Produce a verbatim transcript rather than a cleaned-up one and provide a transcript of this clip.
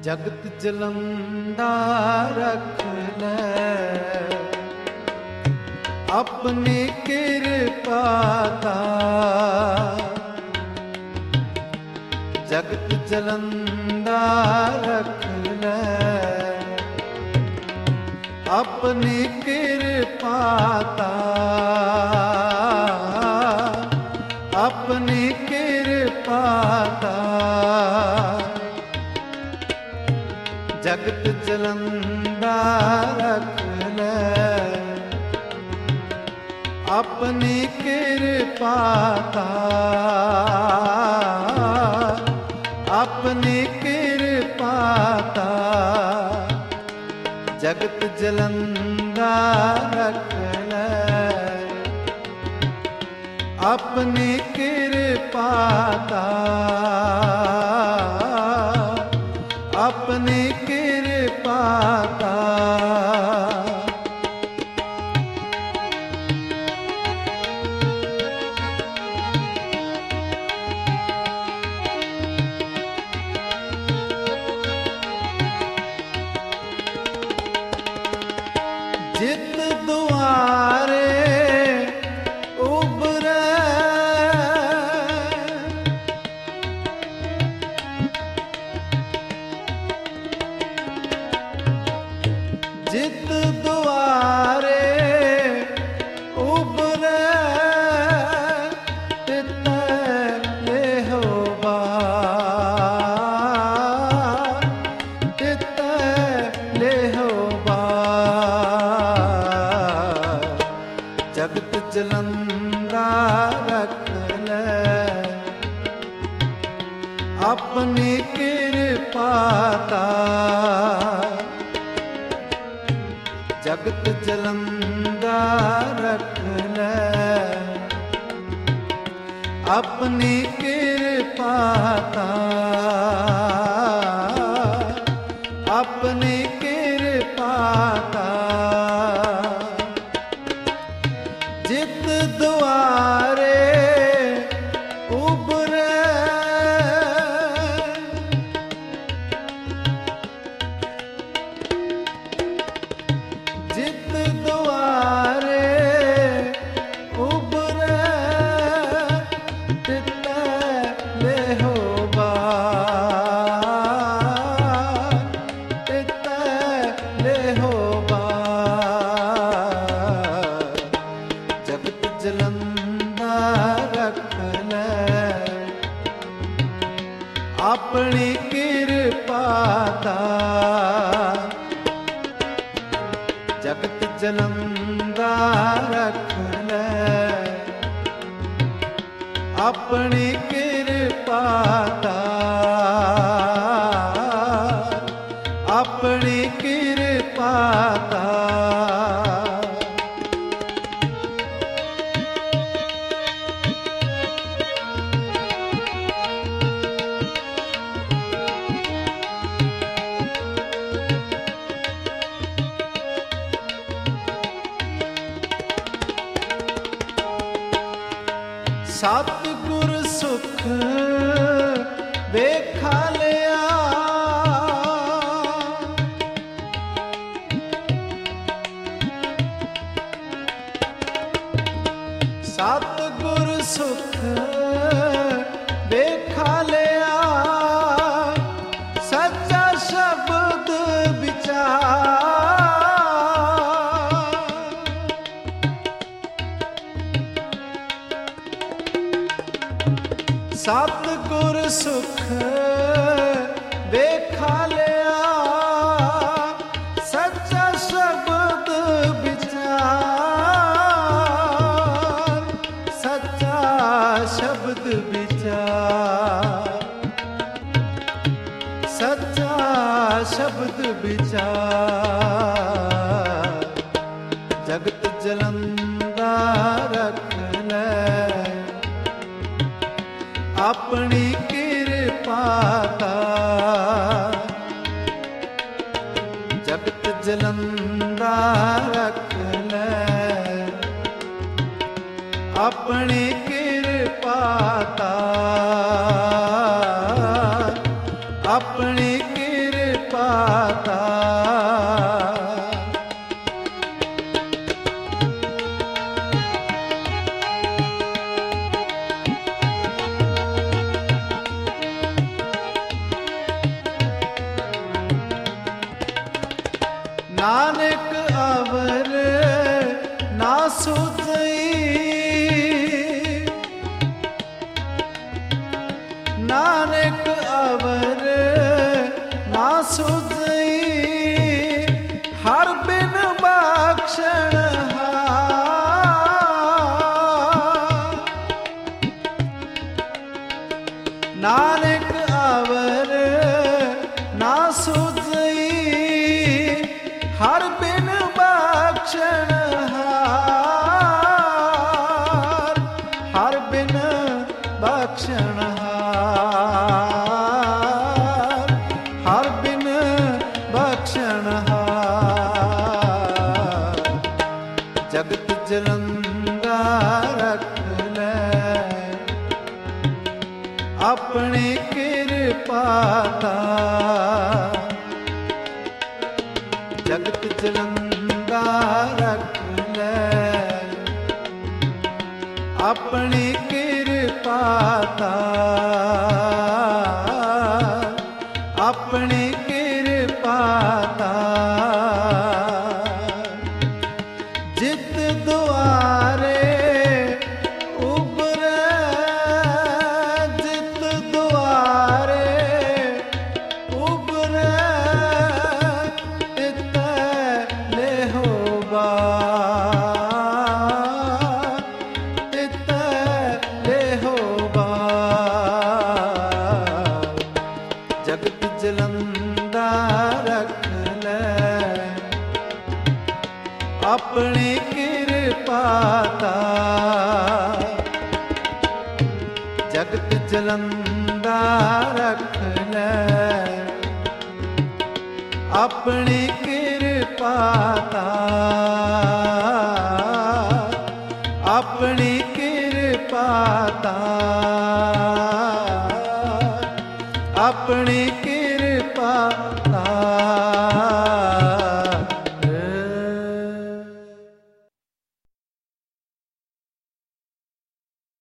ਜਗਤ ਜਲੰਦਾ ਰਖ ਲੈ ਆਪਣੀ ਕਿਰਪਾ ਦਾ। ਜਗਤ ਜਲੰਦਾ ਰਖ ਲੈ ਆਪਣੀ ਕਿਰਪਾ ਦਾ। ਆਪਣੀ ਕਿਰਪਾ ਦਾ ਜਗਤ ਜਲੰਦਾ ਰਖ ਲੈ ਆਪਣੀ ਕਿਰਪਾ ਦਾ। ਆਪਣੀ ਕਿਰਪਾ ਦਾ ਜਗਤ ਜਲੰਦਾ ਰਖ ਲੈ ਆਪਣੀ ਕਿਰਪਾ ਦਾ। ਆਪਣੀ ਕਿਰਪਾ ਦਾ ਜਿਤ ਦੁਆਰੇ ਉਬਰੇ ਜਿਤ ਦੁਆਰੇ ਉਬਰੇ ਤਿਤੈ ਲੇਹੋਬਾ। ਤਿਤੈ ਲੇਹੋਬਾ ਜਗਤ ਜਲੰਦਾ ਰਖ ਲੈ ਆਪਣੀ ਕਿਰਪਾ ਦਾ। ਜਗਤ ਜਲੰਦਾ ਰਖ ਲੈ ਆਪਣੀ ਕਿਰਪਾ ਦਾ। ਆਪਣੀ ਕਿਰਪਾ ਦਾ ਜਿਤ ਦੁਆਰੇ ਉਬਰੇ ਜਿਤ ਦੁਆਰੇ ਉਬਰੇ ਤਿਤੈ ਲੇਹੋਬਾ। ਤਿਤੈ ਲੇਹੋਬਾ ਜਗਤ ਜਲੰਦਾ ਰਖ ਲੈ ਆਪਣੀ ਕਿਰਪਾ ਦਾ। ਜਗਤ ਜਲੰਦਾ ਰਖ ਲੈ ਆਪਣੀ ਕਿਰਪਾ ਦਾ। ਆਪਣੀ ਕਿਰਪਾ ਦਾ ਸਤਿਗੁਰ ਸੁਖ ਵੇਖਾ ਲਿਆ। ਸਤਿਗੁਰ ਸੁਖ ਵੇਖਾ ਲਿਆ ਸੱਚਾ ਸ਼ਬਦ ਵਿਚਾਰ। ਸਤਿਗੁਰ ਸੁਖ ਵੇਖਾ ਲਿਆ ਸੱਚਾ ਸ਼ਬਦ ਵਿਚਾਰ। ਸੱਚਾ ਸ਼ਬਦ ਵਿਚਾਰ। ਸੱਚਾ ਸ਼ਬਦ ਵਿਚਾਰ ਜਗਤ ਜਲੰਦਾ ਰਖ ਲੈ ਆਪਣੀ ਕਿਰਪਾ ਦਾ। ਜਗਤ ਜਲੰਦਾ ਰਖ ਲੈ ਆਪਣੀ ਕਿਰਪਾ ਦਾ। ਆਪਣੀ ਕਿਰਪਾ ਪਾਤਾ। ਨਾਨਕ ਅਵਰ ਨਾ ਸੁਧਈ, ਨਾਨਕ ਅਵਰ ਨਾ ਸੁਧਈ, ਹਰ ਬਿਨ ਬਖਸ਼ਣ ਹਾਰ। ਨਾਨਕ ਅਵਰ ਨਾ ਸੁਧਈ, ਹਰ ਬਿਨ ਬਖਸ਼ਣ ਹਾਰ, ਹਰ ਬਿਨ ਬਖਸ਼ਣ ਹਾਰ, ਹਰ ਬਿਨ ਬਖਸ਼ਣ ਹਾਰ। ਜਗਤ ਜਲੰਦਾ ਰੱਖ ਲੈ ਆਪਣੀ ਕਿਰਪਾ ਤਾ। ਜਗਤ ਜਲੰਦਾ ਰੱਖ ਲੈ ਆਪਣੀ ਕਿਰਪਾ ਤਾ, ਆਪਣੀ ਕਿਰਪਾ ਤਾ। ਜਿਤ ਦੁਆਰੇ ਉਬਰੈ, ਜਿਤ ਦੁਆਰੇ ਉਬਰੈ, ਜਗਤ ਜਲੰਦਾ ਰੱਖ ਲੈ ਆਪਣੀ ਕਿਰਪਾ ਤਾ। ਜਗਤ ਜਲੰਦਾ ਰੱਖ ਲੈ ਆਪਣੀ ਕਿਰਪਾ ਤਾ, ਆਪਣੀ ਕਿਰਪਾ ਤਾ, ਆਪਣੀ ਕਿਰਪਾ ਤਾ।